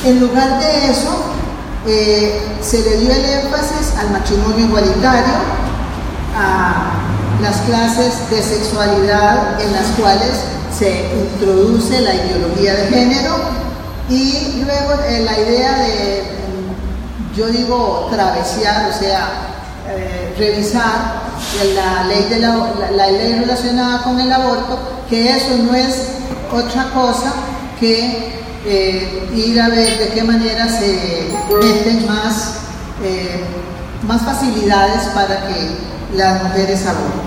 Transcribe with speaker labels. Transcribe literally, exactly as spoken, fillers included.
Speaker 1: en lugar de eso, eh, se le dio el énfasis al matrimonio igualitario, a las clases de sexualidad en las cuales se introduce la ideología de género, y luego eh, la idea de, yo digo, travesear, o sea, eh, revisar la ley, de la, la, la ley relacionada con el aborto, que eso no es otra cosa que eh, ir a ver de qué manera se meten más, eh, más facilidades para que las mujeres aborten.